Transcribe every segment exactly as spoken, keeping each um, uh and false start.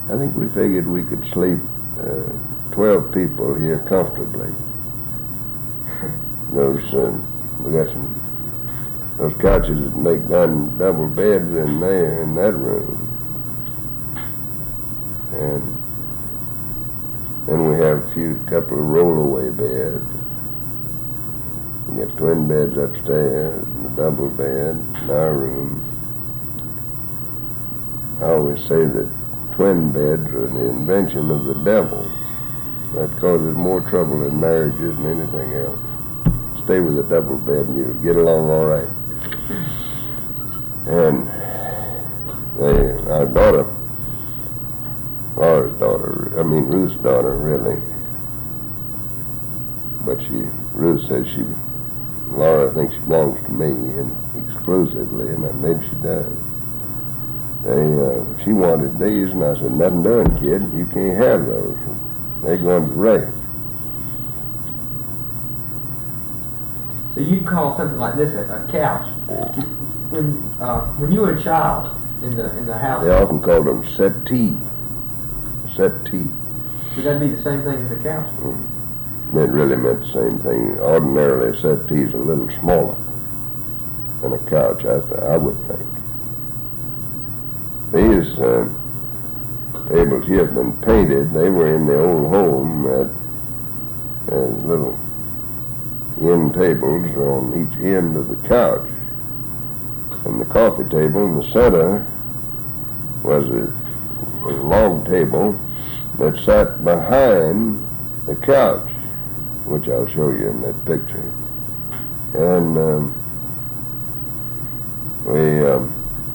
I think we figured we could sleep uh, twelve people here comfortably. Those, um, we got some, those couches that make done double beds in there, in that room. And then we have a few, couple of rollaway beds. We got twin beds upstairs and a double bed in our room. I always say that twin beds are the invention of the devil. That causes more trouble in marriages than anything else. Stay with a double bed and you get along all right. And they, our daughter, Laura's daughter, I mean Ruth's daughter, really. But she, Ruth says she, Laura thinks she belongs to me and exclusively, and maybe she does. They, uh, she wanted these, and I said, nothing doing, kid. You can't have those. They're going to wreck. So you'd call something like this a, a couch. When uh, when you were a child in the in the house, they often called them settee. Settee. Would that be the same thing as a couch? Mm. It really meant the same thing. Ordinarily, a settee is a little smaller than a couch, I, th- I would think. These uh, tables here have been painted. They were in the old home at uh, little end tables on each end of the couch. And the coffee table in the center was a, a long table that sat behind the couch, which I'll show you in that picture. And um, we, um,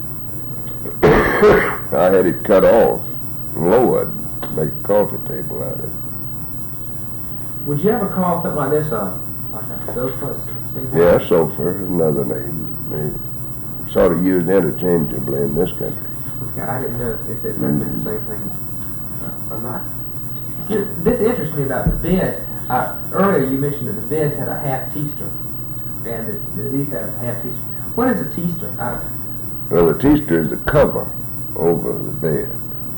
I had it cut off and lowered to make a coffee table out of it. Would you ever call something like this a, like a sofa? Yeah, sofa, another name. They're sort of used interchangeably in this country. Okay, I didn't know if it meant the same thing uh, or not. This interests me about the beds. Uh, earlier you mentioned that the beds had a half teaster, and that, that these have a half teaster. What is a teaster? I, Well, the teaster is the cover over the bed.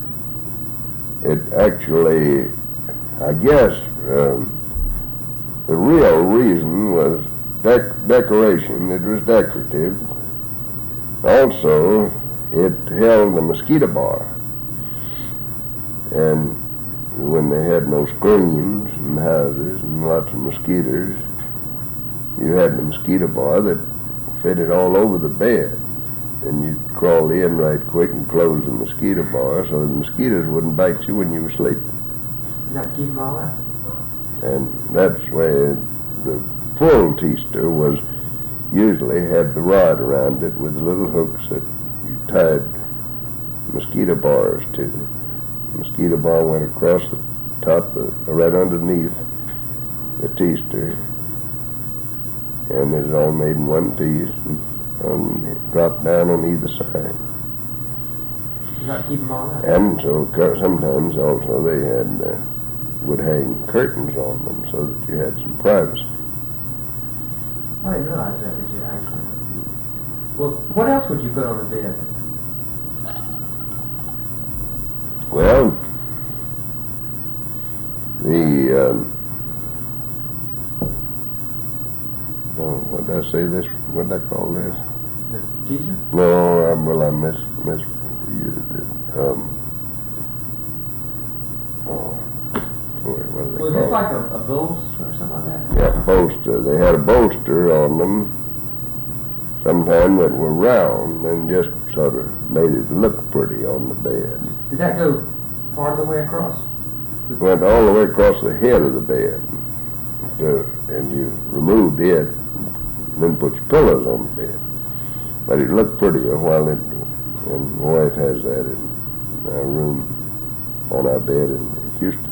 It actually, I guess, um, the real reason was dec- decoration. It was decorative. Also, it held the mosquito bar. And when they had no screens in houses and lots of mosquitoes, you had the mosquito bar that fitted all over the bed. And you'd crawl in right quick and close the mosquito bar so the mosquitoes wouldn't bite you when you were sleeping. not keep them all out. And that's where the full teaster was usually had the rod around it with little hooks that you tied mosquito bars to. The mosquito bar went across the top, of, right underneath the teaster, and it's all made in one piece. And, and it dropped down on either side. Not keep them all out. And so sometimes also they had uh, would hang curtains on them so that you had some privacy. I didn't realize that, that you had some. Well, what else would you put on the bed? Well, the um, oh, what did I say this? What did I call this? The teaser? No, I, well I mis misused it. Um, oh, boy, what do they Was call it it? like a, a bolster or something like that? Yeah, bolster. They had a bolster on them, sometimes that were round and just sort of made it look pretty on the bed. Did that go part of the way across? It went all the way across the head of the bed, to, and you removed it, and then put your pillows on the bed. But it looked prettier while it, and my wife has that in our room on our bed in Houston.